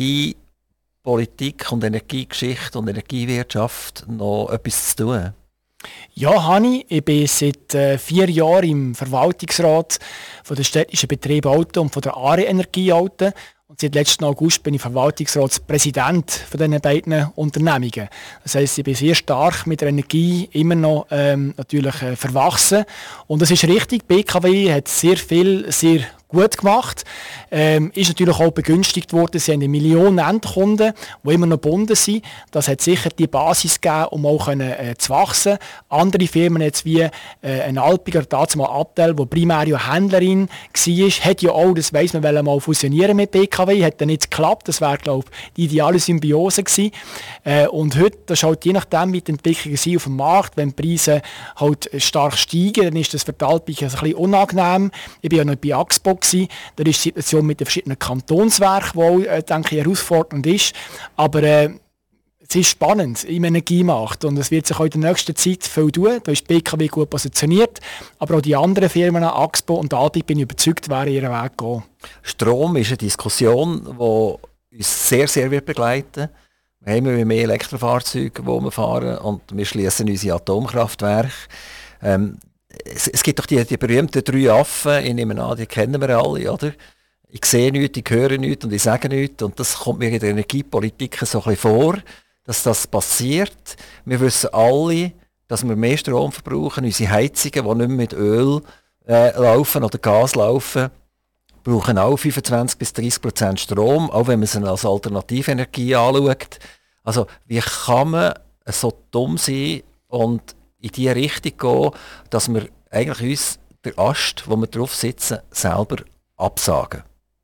Energiepolitik und Energiegeschichte und Energiewirtschaft noch etwas zu tun? Ja, Hani, ich bin seit äh, vier Jahren im Verwaltungsrat von der städtischen Betriebe Alten und von der A R E Energie Alten. Und seit letzten August bin ich Verwaltungsratspräsident von diesen beiden Unternehmungen. Das heisst, ich bin sehr stark mit der Energie immer noch ähm, natürlich äh, verwachsen. Und das ist richtig, B K W hat sehr viel, sehr gut gemacht. Ähm, ist natürlich auch begünstigt worden. Sie haben eine Million Endkunden, die immer noch gebunden sind. Das hat sicher die Basis gegeben, um auch können, äh, zu wachsen. Andere Firmen jetzt wie äh, ein Alpiger, dazu mal Abtel, wo primär ja Händlerin war, hat ja auch, das weiss man, wollen mal fusionieren mit B K W, hat dann nicht geklappt. Das wäre, glaube ich, die ideale Symbiose gewesen. Äh, und heute, das ist halt je nachdem, wie die Entwicklungen sind auf dem Markt, wenn die Preise halt stark steigen, dann ist das für die Alpiger ein bisschen unangenehm. Ich bin ja noch bei Axpo. Da ist die Situation mit den verschiedenen Kantonswerken, die, äh, denke ich, herausfordernd ist. Aber äh, es ist spannend im Energiemarkt und es wird sich auch in der nächsten Zeit viel tun. Da ist B K W gut positioniert, aber auch die anderen Firmen, Axpo und Alpic, bin ich überzeugt, werden ihren Weg gehen. Strom ist eine Diskussion, die uns sehr, sehr wird begleiten. Wir haben immer mehr Elektrofahrzeuge, die wir fahren, und wir schließen unsere Atomkraftwerke. Ähm, Es, es gibt doch die, die berühmten drei Affen, ich nehme an, die kennen wir alle, oder? Ich sehe nichts, ich höre nichts und ich sage nichts. Und das kommt mir in der Energiepolitik so ein bisschen vor, dass das passiert. Wir wissen alle, dass wir mehr Strom verbrauchen. Unsere Heizungen, die nicht mehr mit Öl äh, laufen oder Gas laufen, brauchen auch fünfundzwanzig bis dreißig Prozent Strom, auch wenn man sie als Alternativenergie anschaut. Also wie kann man so dumm sein und in die Richtung gehen, dass wir eigentlich uns den Ast, wo wir drauf sitzen, selber absagen?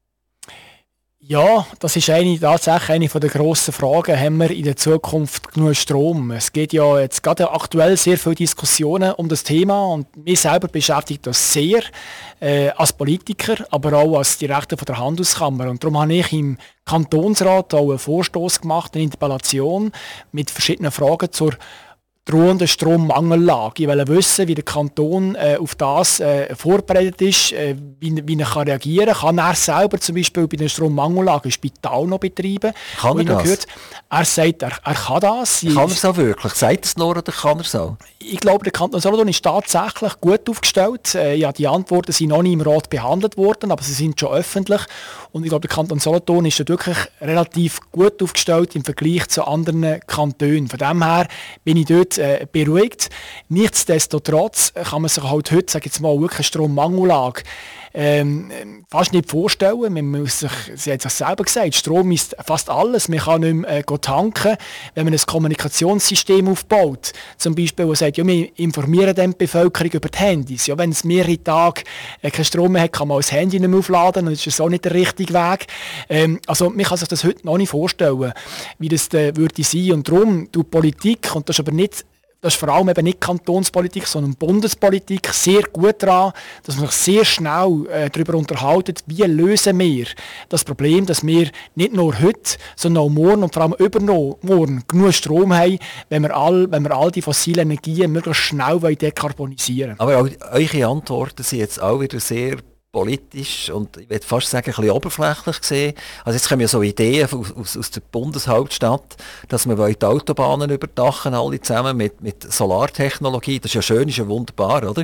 Ja, das ist eine, tatsächlich eine der grossen Fragen. Haben wir in der Zukunft genug Strom? Es geht ja jetzt gerade aktuell sehr viele Diskussionen um das Thema und mich selber beschäftigt das sehr äh, als Politiker, aber auch als Direktor von der Handelskammer. Und darum habe ich im Kantonsrat auch einen Vorstoß gemacht, eine Interpellation mit verschiedenen Fragen zur drohende Strommangellage. Ich will wissen, wie der Kanton äh, auf das äh, vorbereitet ist, äh, wie, wie er kann reagieren kann. Kann er selber zum Beispiel bei der Strommangellage ein Spital noch betreiben? Kann er das? Gehört, er sagt, er, er kann das. Kann er es auch wirklich? Sagt es nur oder kann er es auch? Ich glaube, der Kanton Solothurn ist tatsächlich gut aufgestellt. Äh, ja, die Antworten sind noch nicht im Rat behandelt worden, aber sie sind schon öffentlich. Und ich glaube, der Kanton Solothurn ist wirklich relativ gut aufgestellt im Vergleich zu anderen Kantonen. Von dem her bin ich dort äh, beruhigt. Nichtsdestotrotz kann man sich halt heute, sage ich jetzt mal, wirklich eine Strommangellage ähm, fast nicht vorstellen. Man muss sich, sie hat es selber gesagt, Strom ist fast alles. Man kann nicht mehr äh, tanken, wenn man ein Kommunikationssystem aufbaut. Zum Beispiel, wo sagt, ja, wir informieren dann die Bevölkerung über die Handys. Ja, wenn es mehrere Tage äh, keinen Strom mehr hat, kann man das Handy nicht mehr aufladen, dann ist das auch nicht der richtige Weg. Ähm, also man kann sich das heute noch nicht vorstellen, wie das äh, würde sein. Und darum tut Politik, und das ist aber nicht Das ist vor allem eben nicht Kantonspolitik, sondern Bundespolitik sehr gut daran, dass man sich sehr schnell äh, darüber unterhalten, wie lösen wir das Problem, dass wir nicht nur heute, sondern auch morgen und vor allem übermorgen genug Strom haben, wenn wir all, wenn wir all die fossilen Energien möglichst schnell dekarbonisieren wollen. Aber auch eure Antworten sind jetzt auch wieder sehr politisch und ich würde fast sagen, ein bisschen oberflächlich gesehen. Also jetzt kommen ja so Ideen aus, aus, aus der Bundeshauptstadt, dass wir die Autobahnen überdachen, alle zusammen mit, mit Solartechnologie. Das ist ja schön, ist ja wunderbar, oder?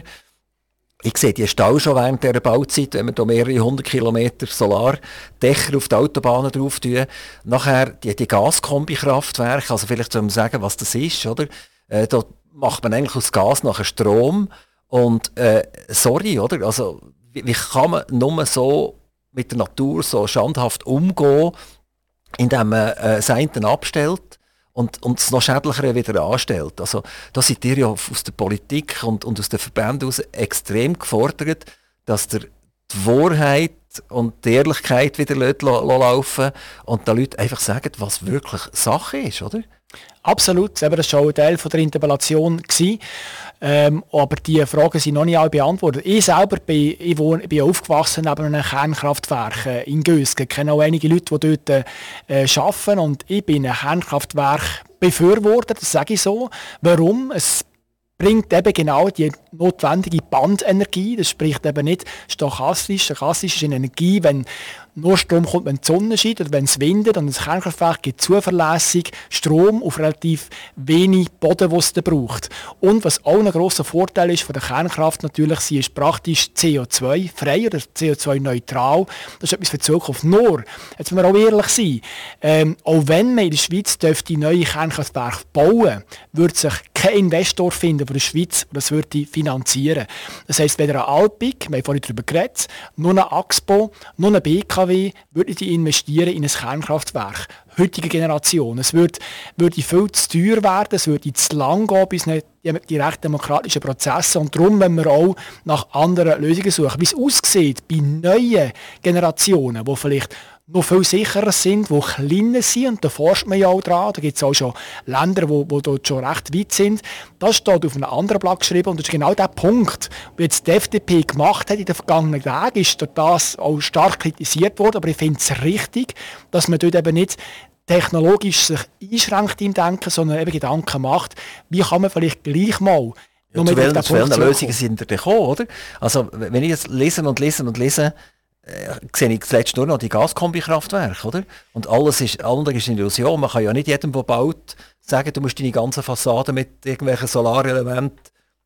Ich sehe die Stau schon während dieser Bauzeit, wenn wir da mehrere hundert Kilometer Solardächer auf die Autobahnen drauf tun. Nachher die, die Gaskombikraftwerke, also vielleicht soll man sagen, was das ist, oder? Äh, da macht man eigentlich aus Gas nachher Strom und äh, sorry, oder? Also wie kann man nur so mit der Natur so schandhaft umgehen, indem man äh, das eine abstellt und, und das noch Schädlichere wieder anstellt? Also da seid ihr ja aus der Politik und, und aus den Verbänden aus extrem gefordert, dass ihr die Wahrheit und die Ehrlichkeit wieder laufen und den Leuten einfach sagen, was wirklich Sache ist, oder? Absolut, das war schon ein Teil der Interpellation. Ähm, aber die Fragen sind noch nicht alle beantwortet. Ich selber bin, ich wohne, bin aufgewachsen neben einem Kernkraftwerk äh, in Gösgen. Ich kenne auch einige Leute, die dort äh, arbeiten. Und ich bin ein Kernkraftwerk befürwortet, das sage ich so. Warum? Es bringt eben genau die notwendige Bandenergie. Das spricht eben nicht stochastisch. Stochastisch ist eine Energie, wenn nur Strom kommt, wenn die Sonne scheint oder wenn es windet. Und das Kernkraftwerk gibt zuverlässig Strom auf relativ wenig Boden, den es braucht. Und was auch ein grosser Vorteil ist von der Kernkraft natürlich, sie ist praktisch C O zwei frei oder C O zwei neutral. Das ist etwas für die Zukunft. Nur, jetzt müssen wir auch ehrlich sein, ähm, auch wenn man in der Schweiz dürfte neue Kernkraftwerke bauen, würde sich kein Investor finden von der Schweiz, der das würde finanzieren. Das heisst, weder eine Alpic, wir haben vorhin darüber geredet, noch eine Axpo, noch eine B K W würde die investieren in ein Kernkraftwerk. Heutige Generation. Es würde, würde viel zu teuer werden, es würde zu lang gehen bis nicht die direkt demokratischen Prozesse. Und darum wenn wir auch nach anderen Lösungen suchen. Wie es aussieht bei neuen Generationen, die vielleicht noch viel sicherer sind, die kleiner sind, und da forscht man ja auch dran. Da gibt es auch schon Länder, die, die dort schon recht weit sind. Das steht auf einem anderen Blatt geschrieben und das ist genau der Punkt, den jetzt die F D P gemacht hat in den vergangenen Tagen, ist durch das auch stark kritisiert worden, aber ich finde es richtig, dass man dort eben nicht technologisch sich einschränkt im Denken, sondern eben Gedanken macht, wie kann man vielleicht gleich mal ja, zu welchen, zu welchen Lösungen sind ihr gekommen, oder? Also wenn ich jetzt lese und lese und lese, äh, sehe ich zuletzt nur noch die Gaskombikraftwerke, oder? Und alles ist, andere ist eine Illusion. Man kann ja nicht jedem, der baut, sagen, du musst deine ganze Fassade mit irgendwelchen Solarelementen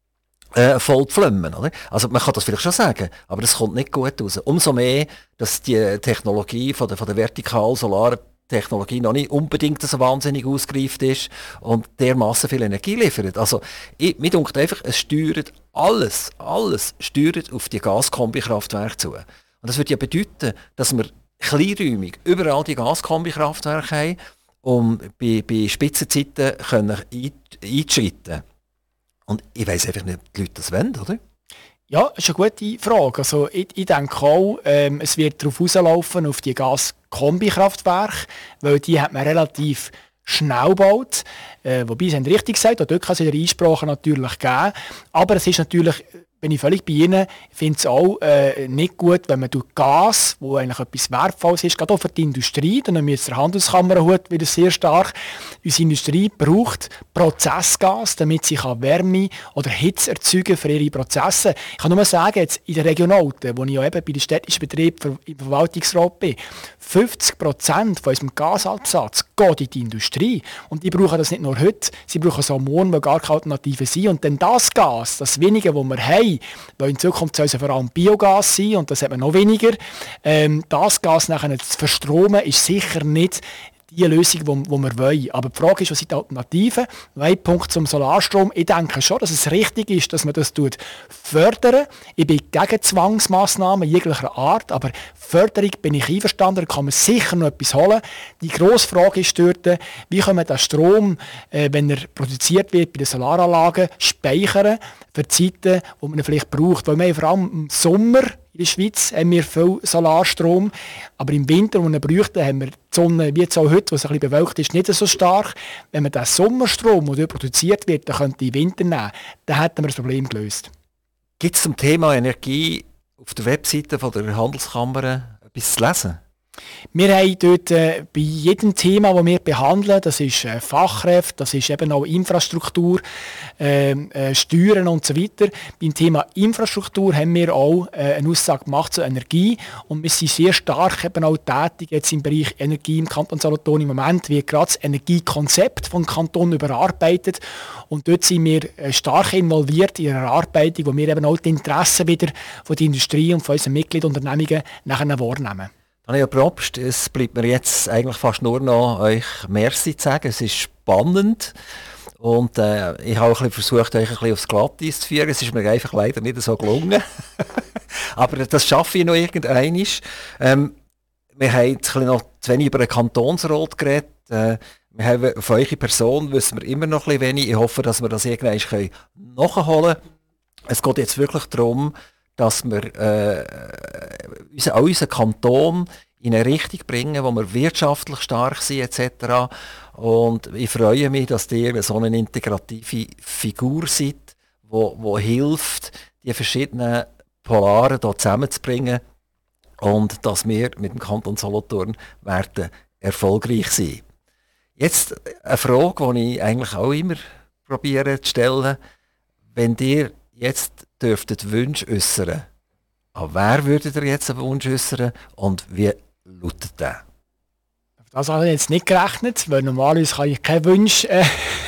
äh, voll pflümmen, oder? Also man kann das vielleicht schon sagen, aber das kommt nicht gut raus. Umso mehr, dass die Technologie von der, von der Vertikal-Solar-Technologie noch nicht unbedingt so wahnsinnig ausgereift ist und dermassen viel Energie liefert. Also ich, mir denkt einfach, es steuert alles, alles steuert auf die Gaskombikraftwerke zu. Und das würde ja bedeuten, dass wir kleinräumig überall die Gaskombikraftwerke haben, um bei, bei Spitzenzeiten können ein, einzuschreiten. Und ich weiss einfach nicht, ob die Leute das wollen, oder? Ja, das ist eine gute Frage. Also ich, ich denke auch, ähm, es wird darauf rauslaufen, auf die Gaskombikraftwerke, weil die hat man relativ schnell gebaut. Äh, wobei, sie haben richtig gesagt, auch dort kann es in der Einsprache natürlich geben. Aber es ist natürlich, bin ich völlig bei Ihnen, ich finde es auch äh, nicht gut, wenn man durch Gas, wo eigentlich etwas Wertvolles ist, gerade auch für die Industrie, dann müssen wir Handelskammerhut wieder sehr stark, unsere Industrie braucht Prozessgas, damit sie kann Wärme oder Hitze erzeugen für ihre Prozesse. Ich kann nur sagen, jetzt in der Regionalten, wo ich ja eben bei den städtischen Betrieben im Verwaltungsrat bin, fünfzig Prozent von unserem Gasabsatz geht in die Industrie. Und die brauchen das nicht nur heute, sie brauchen es auch morgen, weil gar keine Alternativen sind. Und dann das Gas, das wenige, das wir haben, weil in Zukunft soll es vor allem Biogas sein, und das hat man noch weniger, ähm, das Gas nachher zu verstromen, ist sicher nicht die Lösung, die wir wollen. Aber die Frage ist, was sind die Alternativen? Ein Punkt zum Solarstrom. Ich denke schon, dass es richtig ist, dass man das fördern. Ich bin gegen Zwangsmassnahmen jeglicher Art, aber Förderung bin ich einverstanden, da kann man sicher noch etwas holen. Die grosse Frage ist dort, wie können wir den Strom, äh, wenn er produziert wird bei den Solaranlagen, speichern für Zeiten, die man ihn vielleicht braucht. Weil wir vor allem im Sommer in der Schweiz haben wir viel Solarstrom, aber im Winter, wo wir ihn bräuchten, haben wir die Sonne, wie jetzt auch heute, wo es ein bisschen bewölkt ist, nicht so stark. Wenn man den Sommerstrom, der dort produziert wird, dann könnte ich Winter nehmen, dann hätten wir das Problem gelöst. Gibt es zum Thema Energie auf der Webseite von der Handelskammer etwas zu lesen? Wir haben dort äh, bei jedem Thema, das wir behandeln, das ist äh, Fachkräfte, das ist eben auch Infrastruktur, äh, äh, Steuern und so weiter. Beim Thema Infrastruktur haben wir auch äh, eine Aussage gemacht zur Energie, und wir sind sehr stark eben auch tätig jetzt im Bereich Energie im Kanton Solothurn. Im Moment wird gerade das Energiekonzept vom Kanton überarbeitet, und dort sind wir äh, stark involviert in der Erarbeitung, wo wir eben auch die Interessen wieder von der Industrie und von unseren Mitgliedsunternehmungen nachher wahrnehmen. Daniel Probst, es bleibt mir jetzt eigentlich fast nur noch euch Merci zu sagen. Es ist spannend und äh, ich habe auch ein bisschen versucht, euch ein bisschen aufs Glatteis zu führen. Es ist mir einfach leider nicht so gelungen. Aber das schaffe ich noch irgendeinmal. Ähm, wir haben jetzt ein bisschen noch zu wenig über den Kantonsrat geredet. Äh, wir haben von eurer Person wissen wir immer noch ein bisschen wenig. Ich hoffe, dass wir das irgendwann nachholen können. Es geht jetzt wirklich darum, dass wir äh, unseren, auch unseren Kanton in eine Richtung bringen, wo wir wirtschaftlich stark sind et cetera. Und ich freue mich, dass ihr so eine integrative Figur seid, wo, wo hilft, die verschiedenen Polare hier zusammenzubringen und dass wir mit dem Kanton Solothurn werden erfolgreich sein. Jetzt eine Frage, die ich eigentlich auch immer probiere zu stellen. wenn ihr jetzt dürftet Wünsche äußern, an wer würdet ihr jetzt einen Wunsch äußern und wie lautet der? Das habe ich jetzt nicht gerechnet, weil normalerweise kann ich keinen Wunsch äh,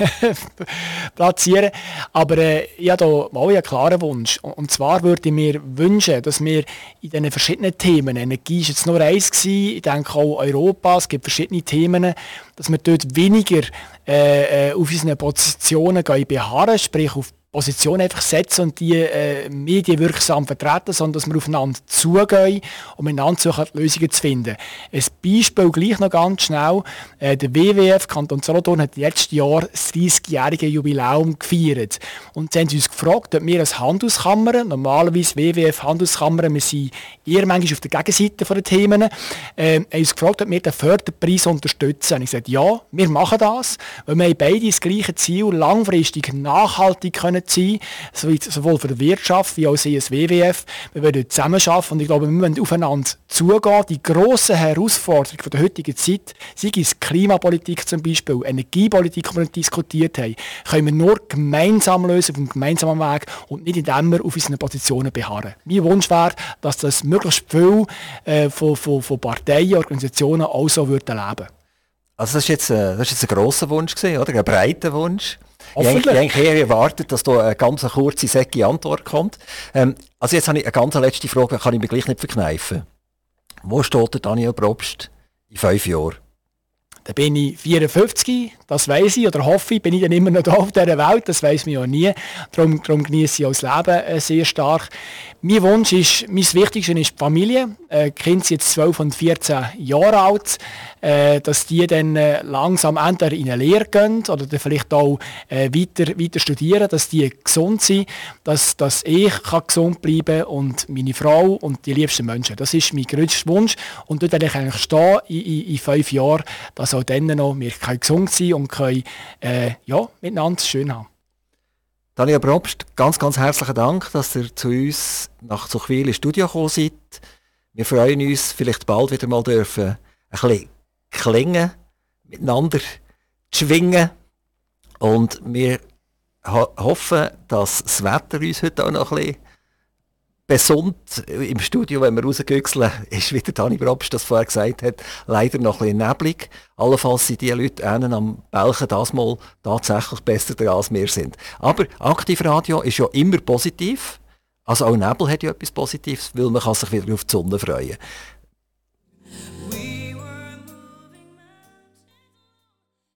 platzieren. Aber äh, ich habe hier mal einen klaren Wunsch. Und zwar würde ich mir wünschen, dass wir in diesen verschiedenen Themen, Energie ist jetzt nur eins gewesen, ich denke auch Europa, es gibt verschiedene Themen, dass wir dort weniger äh, äh, auf unseren Positionen gehen beharren, sprich auf Position einfach setzen und die äh, medienwirksam vertreten, sondern dass wir aufeinander zugehen und miteinander suchen, Lösungen zu finden. Ein Beispiel gleich noch ganz schnell. Äh, der W W F Kanton Solothurn hat letztes Jahr das dreißigjährige Jubiläum gefeiert. Und sie haben uns gefragt, ob wir als Handelskammer, normalerweise W W F Handelskammer, wir sind eher manchmal auf der Gegenseite der Themen, äh, haben uns gefragt, ob wir den Förderpreis unterstützen. Und ich gesagt, ja, wir machen das, weil wir haben beide das gleiche Ziel, langfristig nachhaltig können sein, sowohl für die Wirtschaft wie auch das W W F. Wir wollen zusammenarbeiten und ich glaube, wir müssen aufeinander zugehen. Die grossen Herausforderungen der heutigen Zeit, sei es Klimapolitik zum Beispiel, Energiepolitik, die wir diskutiert haben, können wir nur gemeinsam lösen, auf einem gemeinsamen Weg und nicht indem wir auf unseren Positionen beharren. Mein Wunsch wäre, dass das möglichst viel äh, von, von, von Parteien, Organisationen auch so würden leben. Also das ist jetzt, äh, das ist jetzt ein grosser Wunsch gewesen, oder? Ein breiter Wunsch. Ich Hoffentlich. habe eigentlich eher erwartet, dass da eine ganz kurze, säckige Antwort kommt. Ähm, also jetzt habe ich eine ganz letzte Frage, kann ich mir gleich nicht verkneifen. Wo steht der Daniel Probst in fünf Jahren? Dann bin ich vierundfünfzig, das weiss ich, oder hoffe ich, bin ich dann immer noch da auf dieser Welt, das weiss man ja nie. Darum, darum genieße ich auch das Leben äh, sehr stark. Mein Wunsch ist, mein Wichtigste ist die Familie. Äh, die Kinder sind jetzt zwölf und vierzehn Jahre alt, äh, dass die dann äh, langsam entweder in eine Lehre gehen oder dann vielleicht auch äh, weiter, weiter studieren, dass die gesund sind, dass, dass ich kann gesund bleiben und meine Frau und die liebsten Menschen. Das ist mein größter Wunsch und dort werde ich eigentlich stehen in, in, in fünf Jahren, dass auch dann noch wir können gesund sein und können äh, ja, miteinander schön haben. Daniel Probst, ganz, ganz herzlichen Dank, dass ihr zu uns nach Zuchwil ins Studio gekommen seid. Wir freuen uns, vielleicht bald wieder mal dürfen, ein bisschen klingen, miteinander zu schwingen. Und wir ho- hoffen, dass das Wetter uns heute auch noch ein bisschen besonnt im Studio, wenn wir rausgüchseln, ist, wie der Dani Probst das vorher gesagt hat, leider noch ein bisschen neblig. Allenfalls sind die Leute einen am Belchen das mal tatsächlich besser dran, als wir sind. Aber Aktivradio ist ja immer positiv. Also auch Nebel hat ja etwas Positives, weil man kann sich wieder auf die Sonne freuen.